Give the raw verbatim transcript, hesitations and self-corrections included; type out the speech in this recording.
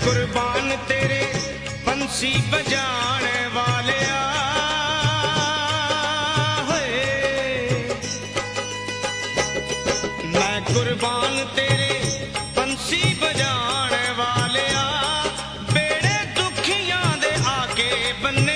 कुर्बान तेरे बंसी बजाने वालिया मैं कुर्बान तेरे बंसी बजाने वालिया बेड़े दुखियां दे आके बन्नी